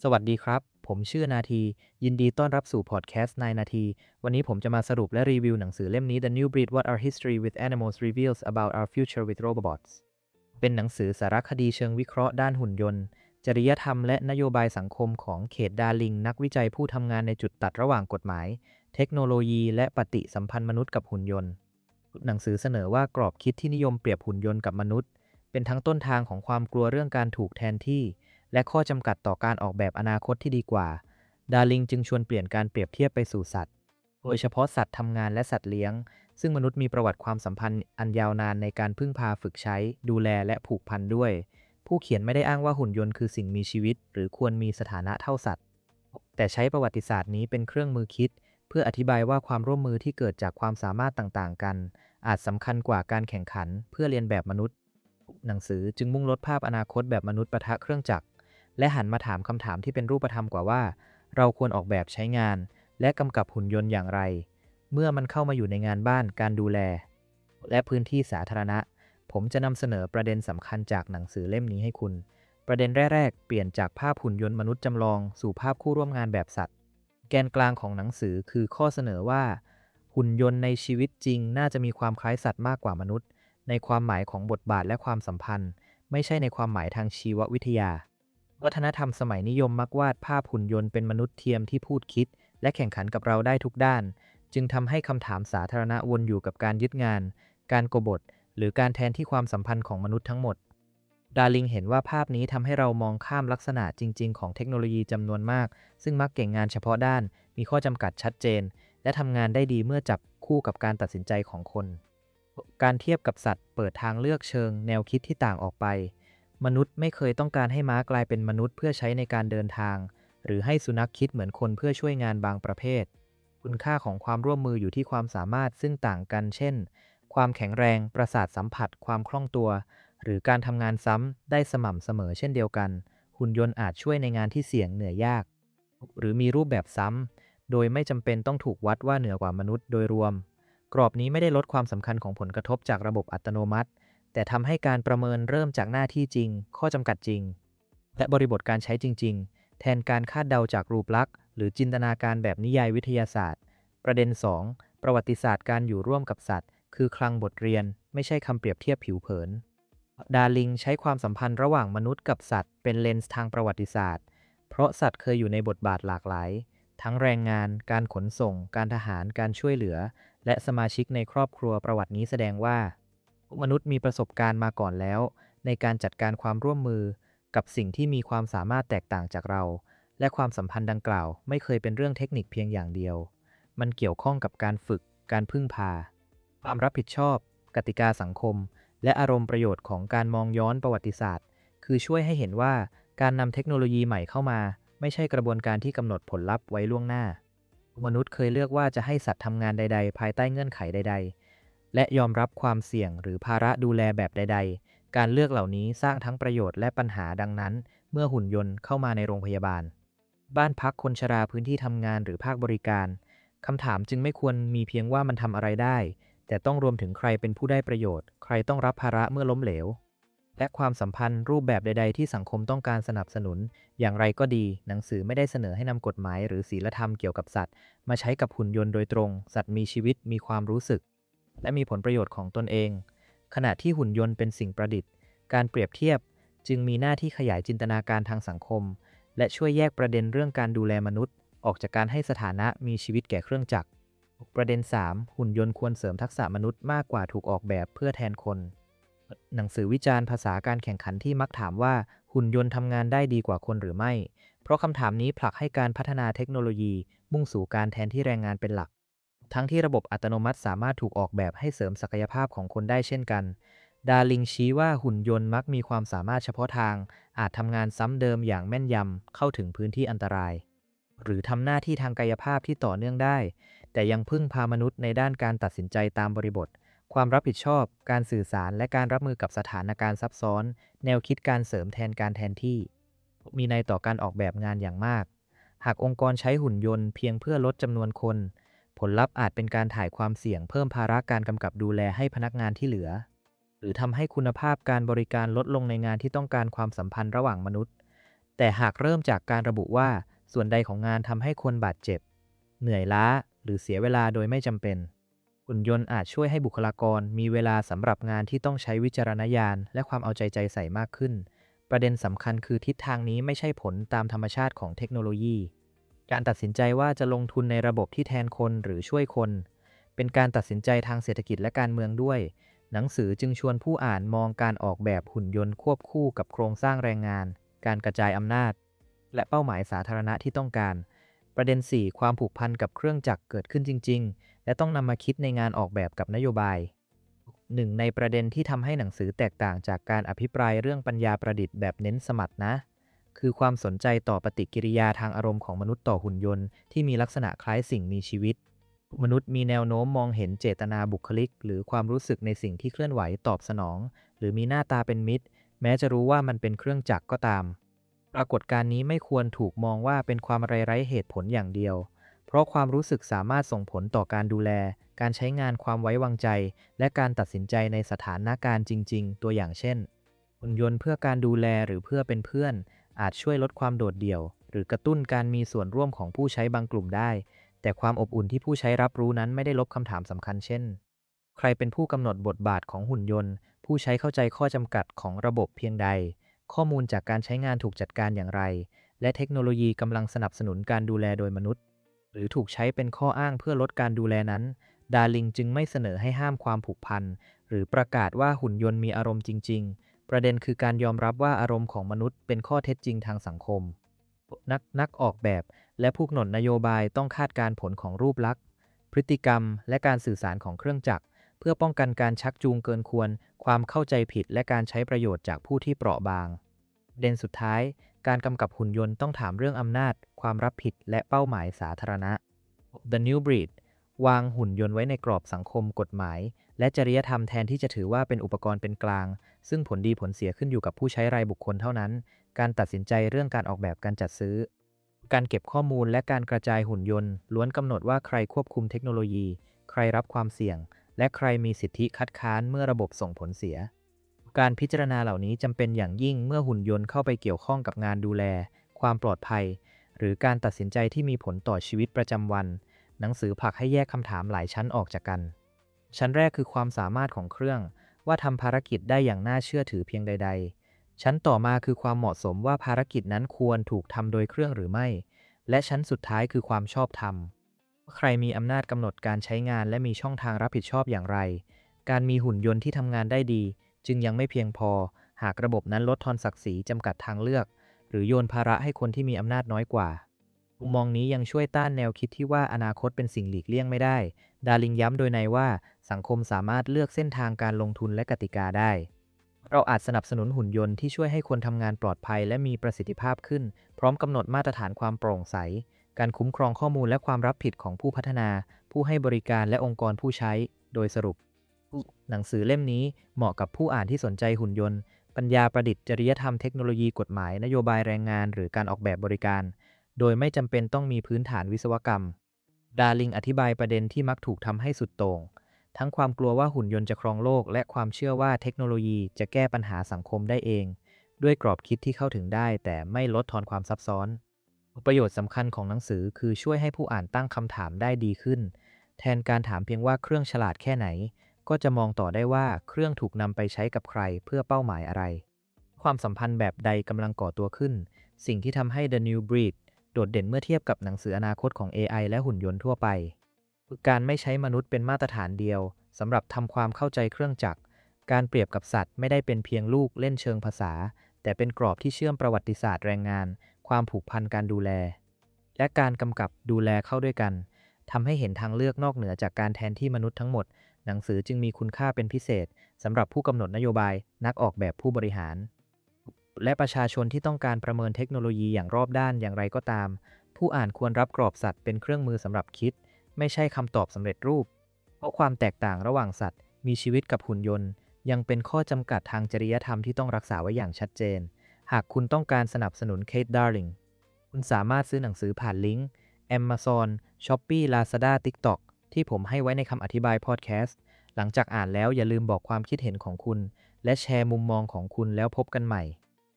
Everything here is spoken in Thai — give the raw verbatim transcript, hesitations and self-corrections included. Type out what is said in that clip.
สวัสดีครับ ผมชื่อนาที ยินดีต้อนรับสู่พอดแคสต์นายนาที วันนี้ผมจะมาสรุปและรีวิวหนังสือเล่มนี้ The New Breed: What Our History with Animals Reveals About Our Future with Robots เป็นหนังสือสารคดีเชิงวิเคราะห์ด้านหุ่นยนต์ จริยธรรมและนโยบายสังคมของเขตดาร์ลิงนักวิจัยผู้ทำงานในจุดตัดระหว่างกฎหมาย เทคโนโลยีและปฏิสัมพันธ์มนุษย์กับหุ่นยนต์ หนังสือเสนอว่ากรอบคิดที่นิยมเปรียบหุ่นยนต์กับมนุษย์เป็นทั้งต้นทางของความกลัวเรื่องการถูกแทนที่และข้อจำกัดต่อการออกแบบอนาคตที่ดีกว่าดาร์ลิงจึงชวนเปลี่ยนการเปรียบเทียบไปสู่สัตว์โดยเฉพาะสัตว์ทำงานและสัตว์เลี้ยงซึ่งมนุษย์มีประวัติความสัมพันธ์อันยาวนานในการพึ่งพาฝึกใช้ดูแลและผูกพันด้วยผู้เขียนไม่ได้อ้างว่าหุ่นยนต์คือสิ่งมีชีวิตหรือควรมีสถานะเท่าสัตว์แต่ใช้ประวัติศาสตร์นี้เป็นเครื่องมือคิดเพื่ออธิบายว่าความร่วมมือที่เกิดจากความสามารถต่างๆกันอาจสำคัญกว่าการแข่งขันเพื่อเรียนแบบมนุษย์หนังสือจึงมุ่งลดภาพอนาคตแบบมนุษย์ปะทะเครื่องจักรและหันมาถามคำถามที่เป็นรูปธรรมกว่าว่าเราควรออกแบบใช้งานและกำกับหุ่นยนต์อย่างไรเมื่อมันเข้ามาอยู่ในงานบ้านการดูแลและพื้นที่สาธารณะผมจะนำเสนอประเด็นสำคัญจากหนังสือเล่มนี้ให้คุณประเด็นแรกๆเปลี่ยนจากภาพหุ่นยนต์มนุษย์จำลองสู่ภาพคู่ร่วมงานแบบสัตว์แกนกลางของหนังสือคือข้อเสนอว่าหุ่นยนต์ในชีวิตจริงน่าจะมีความคล้ายสัตว์มากกว่ามนุษย์ในความหมายของบทบาทและความสัมพันธ์ไม่ใช่ในความหมายทางชีววิทยาวัฒนธรรมสมัยนิยมมักวาดภาพหุ่นยนต์เป็นมนุษย์เทียมที่พูดคิดและแข่งขันกับเราได้ทุกด้านจึงทำให้คำถามสาธารณะวนอยู่กับการยึดงานการกบฏหรือการแทนที่ความสัมพันธ์ของมนุษย์ทั้งหมดดาร์ลิงเห็นว่าภาพนี้ทำให้เรามองข้ามลักษณะจริงๆของเทคโนโลยีจำนวนมากซึ่งมักเก่งงานเฉพาะด้านมีข้อจำกัดชัดเจนและทำงานได้ดีเมื่อจับคู่กับการตัดสินใจของคนการเทียบกับสัตว์เปิดทางเลือกเชิงแนวคิดที่ต่างออกไปมนุษย์ไม่เคยต้องการให้ม้ากลายเป็นมนุษย์เพื่อใช้ในการเดินทางหรือให้สุนัขคิดเหมือนคนเพื่อช่วยงานบางประเภทคุณค่าของความร่วมมืออยู่ที่ความสามารถซึ่งต่างกันเช่นความแข็งแรงประสาทสัมผัสความคล่องตัวหรือการทำงานซ้ำได้สม่ำเสมอเช่นเดียวกันหุ่นยนต์อาจช่วยในงานที่เสี่ยงเหนื่อยยากหรือมีรูปแบบซ้ำโดยไม่จำเป็นต้องถูกวัดว่าเหนือกว่ามนุษย์โดยรวมกรอบนี้ไม่ได้ลดความสำคัญของผลกระทบจากระบบอัตโนมัติแต่ทำให้การประเมินเริ่มจากหน้าที่จริงข้อจำกัดจริงและบริบทการใช้จริงๆแทนการคาดเดาจากรูปลักษณ์หรือจินตนาการแบบนิยายวิทยาศาสตร์ประเด็นสองประวัติศาสตร์การอยู่ร่วมกับสัตว์คือคลังบทเรียนไม่ใช่คำเปรียบเทียบผิวเผินดาร์ลิงใช้ความสัมพันธ์ระหว่างมนุษย์กับสัตว์เป็นเลนส์ทางประวัติศาสตร์เพราะสัตว์เคยอยู่ในบทบาทหลากหลายทั้งแรงงานการขนส่งการทหารการช่วยเหลือและสมาชิกในครอบครัวประวัตินี้แสดงว่ามนุษย์มีประสบการณ์มาก่อนแล้วในการจัดการความร่วมมือกับสิ่งที่มีความสามารถแตกต่างจากเราและความสัมพันธ์ดังกล่าวไม่เคยเป็นเรื่องเทคนิคเพียงอย่างเดียวมันเกี่ยวข้องกับการฝึกการพึ่งพาความรับผิดชอบกติกาสังคมและอารมณ์ประโยชน์ของการมองย้อนประวัติศาสตร์คือช่วยให้เห็นว่าการนำเทคโนโลยีใหม่เข้ามาไม่ใช่กระบวนการที่กำหนดผลลัพธ์ไว้ล่วงหน้ามนุษย์เคยเลือกว่าจะให้สัตว์ทำงานใดๆภายใต้เงื่อนไขใดๆและยอมรับความเสี่ยงหรือภาระดูแลแบบใดๆการเลือกเหล่านี้สร้างทั้งประโยชน์และปัญหาดังนั้นเมื่อหุ่นยนต์เข้ามาในโรงพยาบาลบ้านพักคนชราพื้นที่ทำงานหรือภาคบริการคำถามจึงไม่ควรมีเพียงว่ามันทำอะไรได้แต่ต้องรวมถึงใครเป็นผู้ได้ประโยชน์ใครต้องรับภาระเมื่อล้มเหลวและความสัมพันธ์รูปแบบใดๆที่สังคมต้องการสนับสนุนอย่างไรก็ดีหนังสือไม่ได้เสนอให้นำกฎหมายหรือศีลธรรมเกี่ยวกับสัตว์มาใช้กับหุ่นยนต์โดยตรงสัตว์มีชีวิตมีความรู้สึกและมีผลประโยชน์ของตนเองขณะที่หุ่นยนต์เป็นสิ่งประดิษฐ์การเปรียบเทียบจึงมีหน้าที่ขยายจินตนาการทางสังคมและช่วยแยกประเด็นเรื่องการดูแลมนุษย์ออกจากการให้สถานะมีชีวิตแก่เครื่องจักรประเด็นสามหุ่นยนต์ควรเสริมทักษะมนุษย์มากกว่าถูกออกแบบเพื่อแทนคนหนังสือวิจารณ์ภาษาการแข่งขันที่มักถามว่าหุ่นยนต์ทำงานได้ดีกว่าคนหรือไม่เพราะคำถามนี้ผลักให้การพัฒนาเทคโนโลยีมุ่งสู่การแทนที่แรงงานเป็นหลักทั้งที่ระบบอัตโนมัติสามารถถูกออกแบบให้เสริมศักยภาพของคนได้เช่นกันดาร์ลิงชี้ว่าหุ่นยนต์มักมีความสามารถเฉพาะทางอาจทำงานซ้ำเดิมอย่างแม่นยำเข้าถึงพื้นที่อันตรายหรือทำหน้าที่ทางกายภาพที่ต่อเนื่องได้แต่ยังพึ่งพามนุษย์ในด้านการตัดสินใจตามบริบทความรับผิดชอบการสื่อสารและการรับมือกับสถานการณ์ซับซ้อนแนวคิดการเสริมแทนการแทนที่มีในต่อการออกแบบงานอย่างมากหากองค์กรใช้หุ่นยนต์เพียงเพื่อลดจำนวนคนผลลัพธ์อาจเป็นการถ่ายความเสี่ยงเพิ่มภาระการกำกับดูแลให้พนักงานที่เหลือหรือทำให้คุณภาพการบริการลดลงในงานที่ต้องการความสัมพันธ์ระหว่างมนุษย์แต่หากเริ่มจากการระบุว่าส่วนใดของงานทำให้คนบาดเจ็บเหนื่อยล้าหรือเสียเวลาโดยไม่จำเป็นหุ่นยนต์อาจช่วยให้บุคลากรมีเวลาสำหรับงานที่ต้องใช้วิจารณญาณและความเอาใจใจใส่มากขึ้นประเด็นสำคัญคือทิศทางนี้ไม่ใช่ผลตามธรรมชาติของเทคโนโลยีการตัดสินใจว่าจะลงทุนในระบบที่แทนคนหรือช่วยคนเป็นการตัดสินใจทางเศรษฐกิจและการเมืองด้วยหนังสือจึงชวนผู้อ่านมองการออกแบบหุ่นยนต์ควบคู่กับโครงสร้างแรงงานการกระจายอำนาจและเป้าหมายสาธารณะที่ต้องการประเด็น สี่ ความผูกพันกับเครื่องจักรเกิดขึ้นจริงๆและต้องนำมาคิดในงานออกแบบกับนโยบายหนึ่งในประเด็นที่ทำให้หนังสือแตกต่างจากการอภิปรายเรื่องปัญญาประดิษฐ์แบบเน้นสมรรถนะคือความสนใจต่อปฏิกิริยาทางอารมณ์ของมนุษย์ต่อหุ่นยนต์ที่มีลักษณะคล้ายสิ่งมีชีวิตมนุษย์มีแนวโน้มมองเห็นเจตนาบุคลิกหรือความรู้สึกในสิ่งที่เคลื่อนไหวตอบสนองหรือมีหน้าตาเป็นมิตรแม้จะรู้ว่ามันเป็นเครื่องจักรก็ตามปรากฏการณ์นี้ไม่ควรถูกมองว่าเป็นความไร้เหตุผลอย่างเดียวเพราะความรู้สึกสามารถส่งผลต่อการดูแลการใช้งานความไว้วางใจและการตัดสินใจในสถานการณ์จริงๆตัวอย่างเช่นหุ่นยนต์เพื่อการดูแลหรือเพื่อเป็นเพื่อนอาจช่วยลดความโดดเดี่ยวหรือกระตุ้นการมีส่วนร่วมของผู้ใช้บางกลุ่มได้แต่ความอบอุ่นที่ผู้ใช้รับรู้นั้นไม่ได้ลบคำถามสำคัญเช่นใครเป็นผู้กำหนดบทบาทของหุ่นยนต์ผู้ใช้เข้าใจข้อจำกัดของระบบเพียงใดข้อมูลจากการใช้งานถูกจัดการอย่างไรและเทคโนโลยีกำลังสนับสนุนการดูแลโดยมนุษย์หรือถูกใช้เป็นข้ออ้างเพื่อลดการดูแลนั้นดาร์ลิงจึงไม่เสนอให้ห้ามความผูกพันหรือประกาศว่าหุ่นยนต์มีอารมณ์จริงๆประเด็นคือการยอมรับว่าอารมณ์ของมนุษย์เป็นข้อเท็จจริงทางสังคมนักนักออกแบบและผู้กำหนดนโยบายต้องคาดการผลของรูปลักษณ์พฤติกรรมและการสื่อสารของเครื่องจักรเพื่อป้องกันการชักจูงเกินควรความเข้าใจผิดและการใช้ประโยชน์จากผู้ที่เปราะบางประเด็นสุดท้ายการกำกับหุ่นยนต์ต้องถามเรื่องอำนาจความรับผิดและเป้าหมายสาธารณะ The New Breed วางหุ่นยนต์ไว้ในกรอบสังคมกฎหมายและจริยธรรมแทนที่จะถือว่าเป็นอุปกรณ์เป็นกลางซึ่งผลดีผลเสียขึ้นอยู่กับผู้ใช้รายบุคคลเท่านั้นการตัดสินใจเรื่องการออกแบบการจัดซื้อการเก็บข้อมูลและการกระจายหุ่นยนต์ล้วนกำหนดว่าใครควบคุมเทคโนโลยีใครรับความเสี่ยงและใครมีสิทธิคัดค้านเมื่อระบบส่งผลเสียการพิจารณาเหล่านี้จำเป็นอย่างยิ่งเมื่อหุ่นยนต์เข้าไปเกี่ยวข้องกับงานดูแลความปลอดภัยหรือการตัดสินใจที่มีผลต่อชีวิตประจำวันหนังสือผลักให้แยกคำถามหลายชั้นออกจากกันชั้นแรกคือความสามารถของเครื่องว่าทำภารกิจได้อย่างน่าเชื่อถือเพียงใดๆชั้นต่อมาคือความเหมาะสมว่าภารกิจนั้นควรถูกทำโดยเครื่องหรือไม่และชั้นสุดท้ายคือความชอบธรรมใครมีอำนาจกำหนดการใช้งานและมีช่องทางรับผิดชอบอย่างไรการมีหุ่นยนต์ที่ทำงานได้ดีจึงยังไม่เพียงพอหากระบบนั้นลดทอนศักดิ์ศรีจำกัดทางเลือกหรือโยนภาระให้คนที่มีอำนาจน้อยกว่ามุมมองนี้ยังช่วยต้านแนวคิดที่ว่าอนาคตเป็นสิ่งหลีกเลี่ยงไม่ได้ดาร์ลิงย้ำโดยในว่าสังคมสามารถเลือกเส้นทางการลงทุนและกติกาได้เราอาจสนับสนุนหุ่นยนต์ที่ช่วยให้คนทำงานปลอดภัยและมีประสิทธิภาพขึ้นพร้อมกำหนดมาตรฐานความโปร่งใสการคุ้มครองข้อมูลและความรับผิดของผู้พัฒนาผู้ให้บริการและองค์กรผู้ใช้โดยสรุปหนังสือเล่มนี้เหมาะกับผู้อ่านที่สนใจหุ่นยนต์ปัญญาประดิษฐ์จริยธรรมเทคโนโลยีกฎหมายนโยบายแรงงานหรือการออกแบบบริการโดยไม่จำเป็นต้องมีพื้นฐานวิศวกรรมดาร์ลิงอธิบายประเด็นที่มักถูกทำให้สุดโต่งทั้งความกลัวว่าหุ่นยนต์จะครองโลกและความเชื่อว่าเทคโนโลยีจะแก้ปัญหาสังคมได้เองด้วยกรอบคิดที่เข้าถึงได้แต่ไม่ลดทอนความซับซ้อนประโยชน์สำคัญของหนังสือคือช่วยให้ผู้อ่านตั้งคำถามได้ดีขึ้นแทนการถามเพียงว่าเครื่องฉลาดแค่ไหนก็จะมองต่อได้ว่าเครื่องถูกนำไปใช้กับใครเพื่อเป้าหมายอะไรความสัมพันธ์แบบใดกำลังก่อตัวขึ้นสิ่งที่ทำให้ The New Breed โดดเด่นเมื่อเทียบกับหนังสืออนาคตของ เอ ไอ และหุ่นยนต์ทั่วไปคือการไม่ใช้มนุษย์เป็นมาตรฐานเดียวสำหรับทำความเข้าใจเครื่องจักรการเปรียบกับสัตว์ไม่ได้เป็นเพียงลูกเล่นเชิงภาษาแต่เป็นกรอบที่เชื่อมประวัติศาสตร์แรงงานความผูกพันการดูแลและการกำกับดูแลเข้าด้วยกันทำให้เห็นทางเลือกนอกเหนือจากการแทนที่มนุษย์ทั้งหมดหนังสือจึงมีคุณค่าเป็นพิเศษสำหรับผู้กำหนดนโยบายนักออกแบบผู้บริหารและประชาชนที่ต้องการประเมินเทคโนโลยีอย่างรอบด้านอย่างไรก็ตามผู้อ่านควรรับกรอบสัตว์เป็นเครื่องมือสำหรับคิดไม่ใช่คำตอบสำเร็จรูปเพราะความแตกต่างระหว่างสัตว์มีชีวิตกับหุ่นยนต์ยังเป็นข้อจำกัดทางจริยธรรมที่ต้องรักษาไว้อย่างชัดเจนหากคุณต้องการสนับสนุนเคท ดาร์ลิงคุณสามารถซื้อหนังสือผ่านลิงก์ Amazon Shopee Lazada TikTok ที่ผมให้ไว้ในคำอธิบายพอดแคสต์หลังจากอ่านแล้วอย่าลืมบอกความคิดเห็นของคุณและแชร์มุมมองของคุณแล้วพบกันใหม่